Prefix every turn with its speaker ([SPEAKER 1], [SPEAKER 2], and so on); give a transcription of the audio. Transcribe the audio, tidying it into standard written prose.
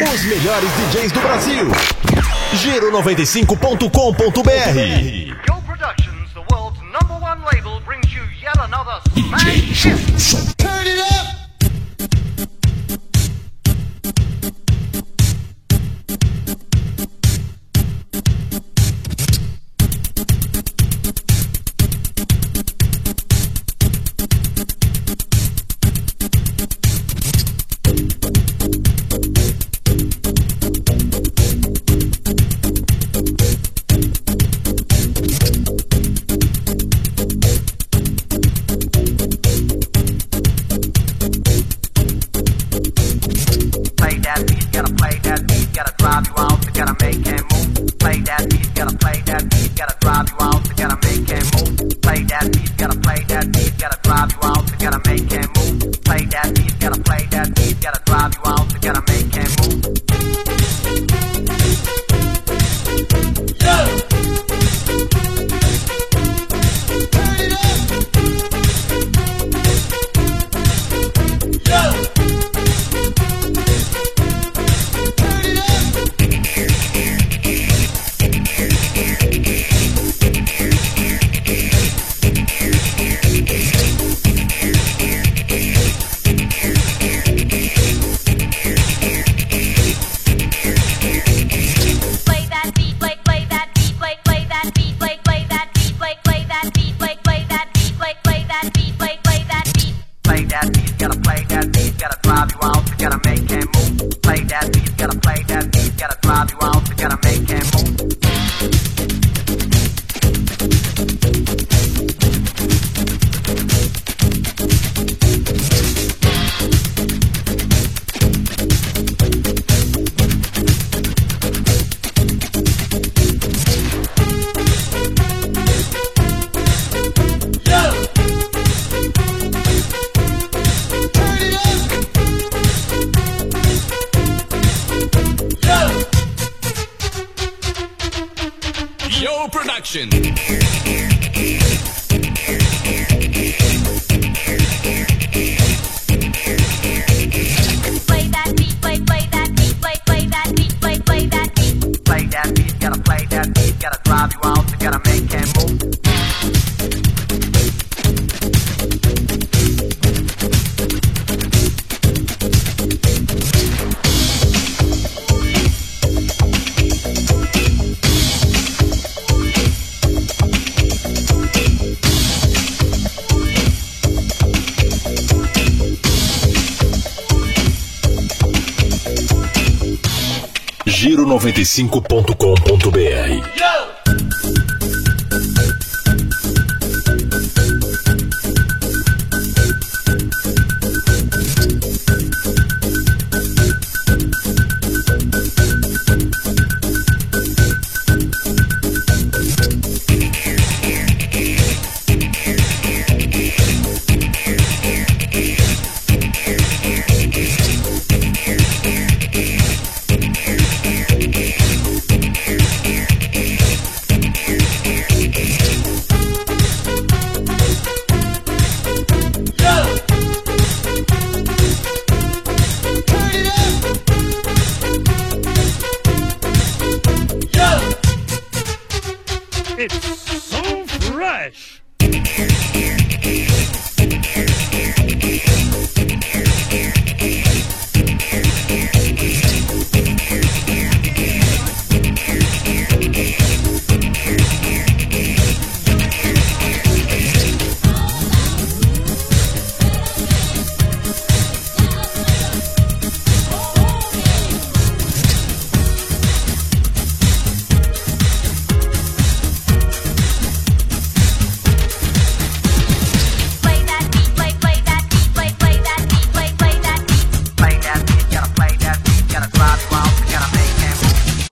[SPEAKER 1] Os melhores DJs do Brasil. Giro95.com.br.
[SPEAKER 2] Your Productions, the world's #1 label, brings you yet another smash hit.
[SPEAKER 3] Turn it up!
[SPEAKER 4] Yo Production.
[SPEAKER 5] Play that beat, play that beat, play that beat, play that beat.
[SPEAKER 2] Play that beat, gotta play that beat, gotta drive you out, you gotta make him move.
[SPEAKER 1] Giro95.com.br.